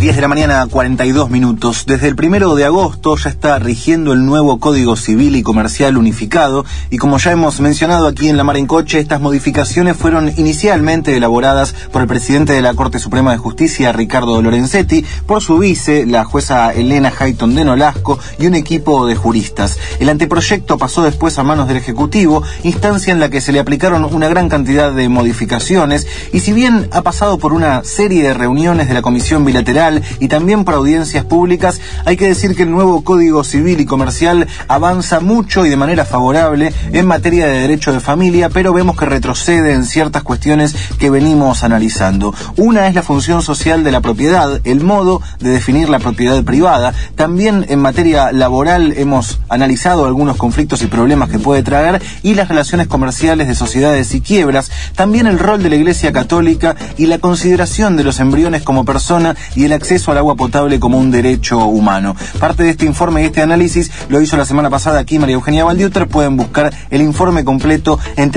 10 de la mañana, 42 minutos. Desde el 1 de agosto ya está rigiendo el nuevo Código Civil y Comercial unificado y como ya hemos mencionado aquí en La Mar en Coche, estas modificaciones fueron inicialmente elaboradas por el presidente de la Corte Suprema de Justicia, Ricardo Lorenzetti, por su vice, la jueza Elena Hayton de Nolasco y un equipo de juristas. El anteproyecto pasó después a manos del Ejecutivo, instancia en la que se le aplicaron una gran cantidad de modificaciones y si bien ha pasado por una serie de reuniones de la Comisión Bilateral y también por audiencias públicas, hay que decir que el nuevo Código Civil y Comercial avanza mucho y de manera favorable en materia de derecho de familia, pero vemos que retrocede en ciertas cuestiones que venimos analizando. Una es la función social de la propiedad, el modo de definir la propiedad privada. También en materia laboral hemos analizado algunos conflictos y problemas que puede traer y las relaciones comerciales de sociedades y quiebras. También el rol de la Iglesia Católica y la consideración de los embriones como persona y el acceso al agua potable como un derecho humano. Parte de este informe y este análisis lo hizo la semana pasada aquí María Eugenia Baldiuter. Pueden buscar el informe completo en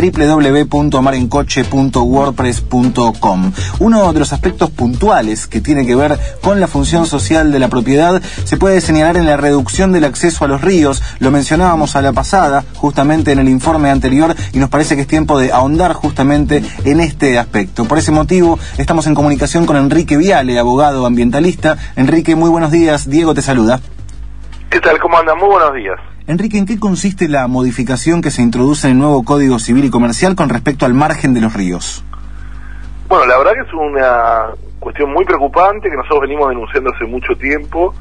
www.marencoche.wordpress.com. Uno de los aspectos puntuales que tiene que ver con la función social de la propiedad se puede señalar en la reducción del acceso a los ríos. Lo mencionábamos a la pasada, justamente en el informe anterior, y nos parece que es tiempo de ahondar justamente en este aspecto. Por ese motivo, estamos en comunicación con Enrique Viale, abogado ambientalista. Enrique, muy buenos días. Diego te saluda. ¿Qué tal? ¿Cómo andan? Muy buenos días. Enrique, ¿en qué consiste la modificación que se introduce en el nuevo Código Civil y Comercial con respecto al margen de los ríos? Bueno, la verdad que es una cuestión muy preocupante que nosotros venimos denunciando hace mucho tiempo,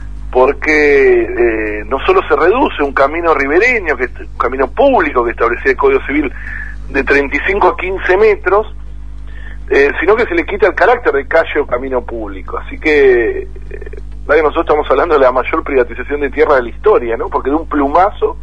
porque no solo se reduce un camino ribereño, que es un camino público que establecía el Código Civil de 35 a 15 metros, sino que se le quita el carácter de calle o camino público. Así que nosotros estamos hablando de la mayor privatización de tierra de la historia, ¿no? Porque de un plumazo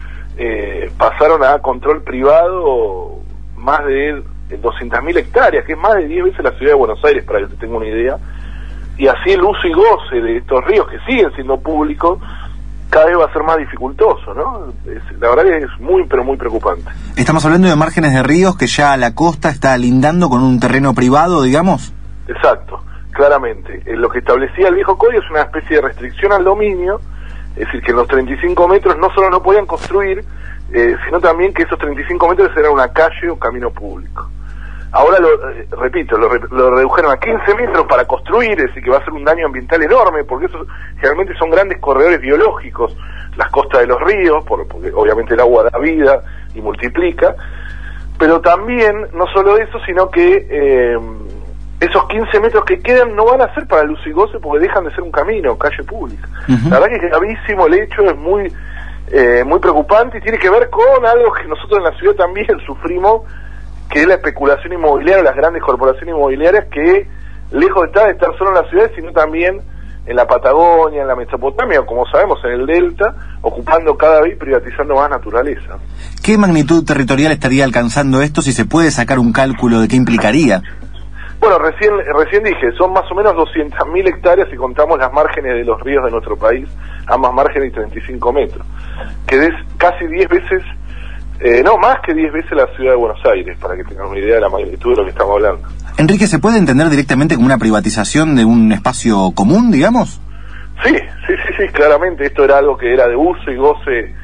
pasaron a control privado más de 200.000 hectáreas, que es más de 10 veces la ciudad de Buenos Aires, para que se tenga una idea. Y así el uso y goce de estos ríos, que siguen siendo públicos, cada vez va a ser más dificultoso, ¿no? La verdad que es muy, pero muy preocupante. Estamos hablando de márgenes de ríos que ya la costa está lindando con un terreno privado, digamos. Exacto, claramente. Lo que establecía el viejo código es una especie de restricción al dominio, es decir, que en los 35 metros no solo no podían construir, sino también que esos 35 metros eran una calle o camino público. Ahora, repito, lo redujeron a 15 metros para construir, es decir, que va a ser un daño ambiental enorme, porque esos generalmente son grandes corredores biológicos, las costas de los ríos, porque obviamente el agua da vida y multiplica, pero también, no solo eso, sino que esos 15 metros que quedan no van a ser para el uso y goce porque dejan de ser un camino, calle pública. Uh-huh. La verdad que es gravísimo el hecho, es muy preocupante y tiene que ver con algo que nosotros en la ciudad también sufrimos, que es la especulación inmobiliaria, las grandes corporaciones inmobiliarias que, lejos de estar solo en las ciudades, sino también en la Patagonia, en la Mesopotamia, o como sabemos, en el Delta, ocupando cada vez y privatizando más naturaleza. ¿Qué magnitud territorial estaría alcanzando esto, si se puede sacar un cálculo de qué implicaría? Bueno, recién dije, son más o menos 200.000 hectáreas si contamos las márgenes de los ríos de nuestro país, ambas márgenes y 35 metros, que es casi 10 veces... no, más que 10 veces la ciudad de Buenos Aires, para que tengan una idea de la magnitud de lo que estamos hablando. Enrique, ¿se puede entender directamente como una privatización de un espacio común, digamos? Sí, claramente. Esto era algo que era de uso y goce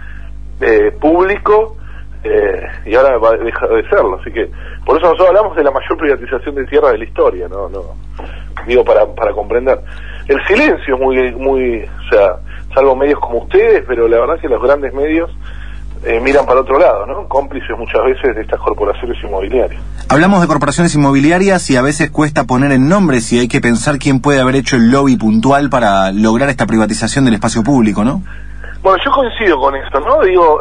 público, y ahora va a dejar de serlo. Así que, por eso nosotros hablamos de la mayor privatización de tierra de la historia, no digo para comprender. El silencio es muy, o sea, salvo medios como ustedes, pero la verdad es que los grandes medios miran para otro lado, ¿no? Cómplices muchas veces de estas corporaciones inmobiliarias. Hablamos de corporaciones inmobiliarias y a veces cuesta poner en nombres y hay que pensar quién puede haber hecho el lobby puntual para lograr esta privatización del espacio público, ¿no? Bueno, yo coincido con esto, ¿no? Digo,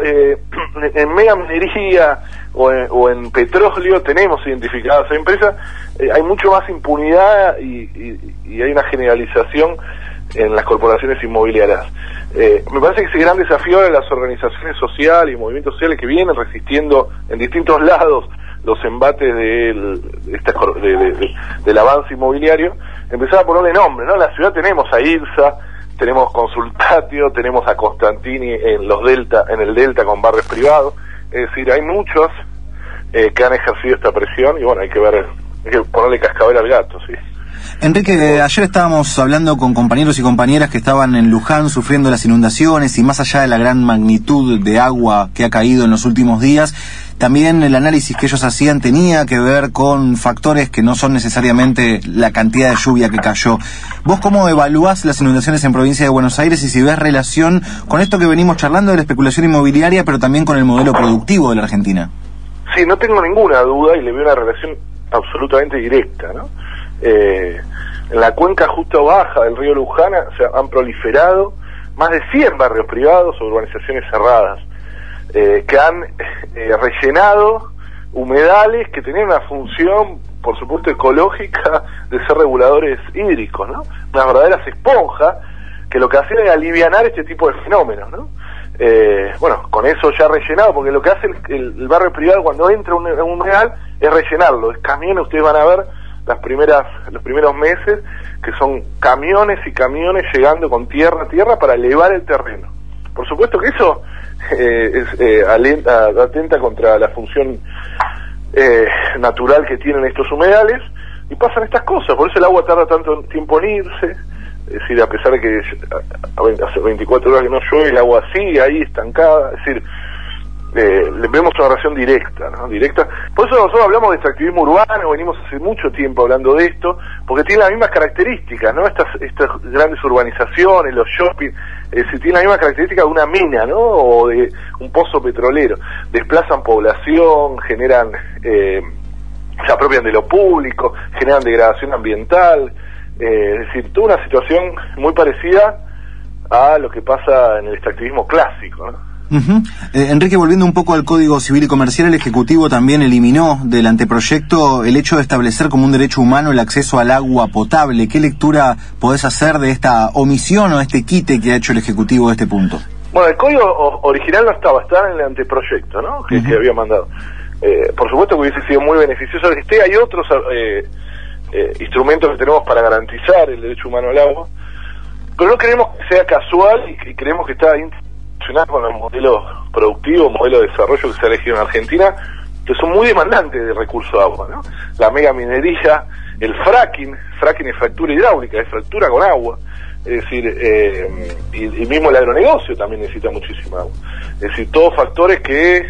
en mega minería o en petróleo tenemos identificadas empresas, hay mucho más impunidad y hay una generalización en las corporaciones inmobiliarias. Me parece que ese gran desafío de las organizaciones sociales y movimientos sociales que vienen resistiendo en distintos lados los embates del avance inmobiliario, empezar a ponerle nombre, ¿no? En la ciudad tenemos a IRSA, tenemos Consultatio, tenemos a Constantini en el Delta con barrios privados, es decir, hay muchos que han ejercido esta presión y bueno, hay que ponerle cascabel al gato, sí. Enrique, ayer estábamos hablando con compañeros y compañeras que estaban en Luján sufriendo las inundaciones y más allá de la gran magnitud de agua que ha caído en los últimos días, también el análisis que ellos hacían tenía que ver con factores que no son necesariamente la cantidad de lluvia que cayó. ¿Vos cómo evaluás las inundaciones en Provincia de Buenos Aires y si ves relación con esto que venimos charlando de la especulación inmobiliaria, pero también con el modelo productivo de la Argentina? Sí, no tengo ninguna duda y le veo una relación absolutamente directa, ¿no? En la cuenca justo baja del río Luján se han proliferado más de 100 barrios privados o urbanizaciones cerradas, que han rellenado humedales que tenían una función, por supuesto, ecológica de ser reguladores hídricos, ¿no? Unas verdaderas esponjas que lo que hacían era alivianar este tipo de fenómenos, ¿no? Bueno, con eso ya rellenado, porque lo que hace el barrio privado cuando entra un humedal es rellenarlo, es camiones, ustedes van a ver los primeros meses, que son camiones y camiones llegando con tierra a tierra para elevar el terreno. Por supuesto que eso atenta contra la función natural que tienen estos humedales, y pasan estas cosas, por eso el agua tarda tanto tiempo en irse, es decir, a pesar de que hace 24 horas que no llueve, el agua sigue ahí estancada, es decir, le vemos una relación directa, ¿no? Directa. Por eso nosotros hablamos de extractivismo urbano, venimos hace mucho tiempo hablando de esto, porque tiene las mismas características, ¿no? Estas grandes urbanizaciones, los shopping, tienen la misma característica de una mina, ¿no? O de un pozo petrolero. Desplazan población, generan, se apropian de lo público, generan degradación ambiental, es decir, toda una situación muy parecida a lo que pasa en el extractivismo clásico, ¿no? Enrique, volviendo un poco al Código Civil y Comercial, el Ejecutivo también eliminó del anteproyecto el hecho de establecer como un derecho humano el acceso al agua potable. ¿Qué lectura podés hacer de esta omisión o este quite que ha hecho el Ejecutivo de este punto? Bueno, el código original no estaba en el anteproyecto, ¿no? Que había mandado. Por supuesto que hubiese sido muy beneficioso que esté. Hay otros instrumentos que tenemos para garantizar el derecho humano al agua, pero no queremos que sea casual y creemos que está con el modelo productivo, modelo de desarrollo que se ha elegido en Argentina, que son muy demandantes de recursos de agua, ¿no? La mega minería, el fracking es fractura hidráulica, es fractura con agua, es decir, y mismo el agronegocio también necesita muchísima agua. Es decir, todos factores que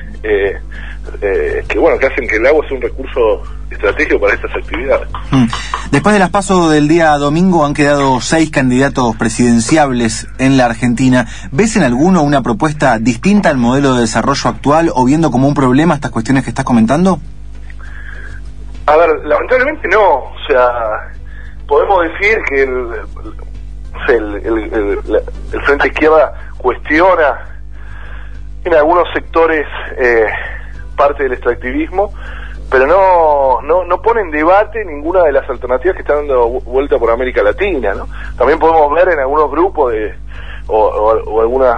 hacen que el agua sea un recurso estratégico para estas actividades. Después de las PASO del día domingo han quedado 6 candidatos presidenciables en la Argentina. ¿Ves en alguno una propuesta distinta al modelo de desarrollo actual o viendo como un problema estas cuestiones que estás comentando? A ver, lamentablemente no. O sea, podemos decir que el Frente Izquierda cuestiona en algunos sectores parte del extractivismo, pero no pone en debate ninguna de las alternativas que están dando vuelta por América Latina, ¿no? También podemos ver en algunos grupos o algunas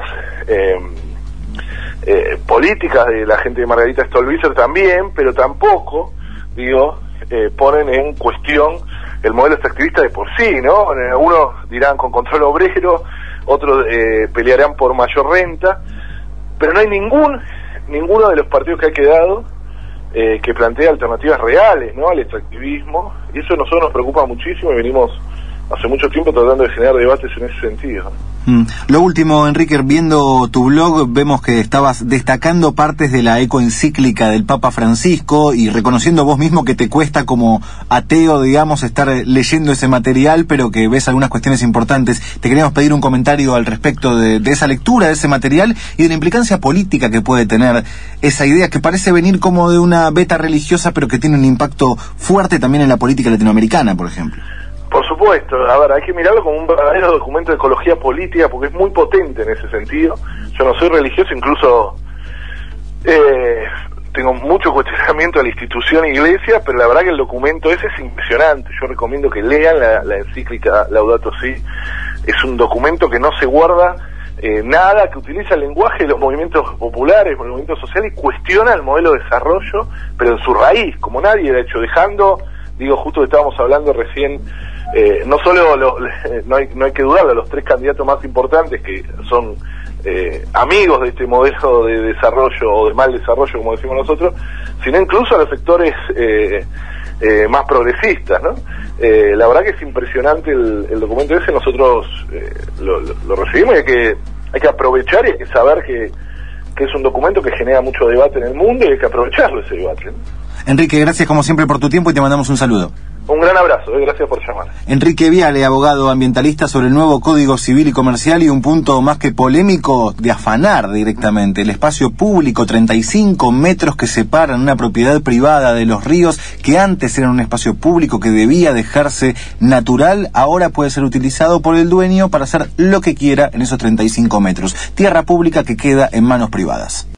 políticas de la gente de Margarita Stolbizer también, pero tampoco, ponen en cuestión el modelo extractivista de por sí, ¿no? Algunos dirán con control obrero, otros pelearán por mayor renta, pero no hay ninguno de los partidos que ha quedado que plantea alternativas reales, ¿no?, al extractivismo, y eso a nosotros nos preocupa muchísimo y venimos hace mucho tiempo tratando de generar debates en ese sentido. Lo último, Enrique, viendo tu blog vemos que estabas destacando partes de la ecoencíclica del Papa Francisco y reconociendo vos mismo que te cuesta como ateo, digamos, estar leyendo ese material, pero que ves algunas cuestiones importantes. Te queríamos pedir un comentario al respecto de esa lectura, de ese material y de la implicancia política que puede tener esa idea que parece venir como de una beta religiosa, pero que tiene un impacto fuerte también en la política latinoamericana, por ejemplo. Por supuesto, a ver, hay que mirarlo como un verdadero documento de ecología política porque es muy potente en ese sentido. Yo no soy religioso, incluso tengo mucho cuestionamiento a la institución iglesia, pero la verdad que el documento ese es impresionante. Yo recomiendo que lean la encíclica Laudato Si. Es un documento que no se guarda nada, que utiliza el lenguaje de los movimientos populares, los movimientos sociales, y cuestiona el modelo de desarrollo, pero en su raíz, como nadie ha hecho, dejando, justo que estábamos hablando recién, no solo no hay que dudarlo, los 3 candidatos más importantes que son amigos de este modelo de desarrollo o de mal desarrollo, como decimos nosotros, sino incluso a los sectores más progresistas, ¿no? La verdad que es impresionante el documento ese. Nosotros lo recibimos y hay que aprovechar, y hay que saber que es un documento que genera mucho debate en el mundo, y hay que aprovecharlo ese debate, ¿no? Enrique, gracias como siempre por tu tiempo y te mandamos un saludo. Un gran abrazo, gracias por llamar. Enrique Viale, abogado ambientalista, sobre el nuevo Código Civil y Comercial, y un punto más que polémico de afanar directamente el espacio público, 35 metros que separan una propiedad privada de los ríos, que antes era un espacio público que debía dejarse natural, ahora puede ser utilizado por el dueño para hacer lo que quiera en esos 35 metros. Tierra pública que queda en manos privadas.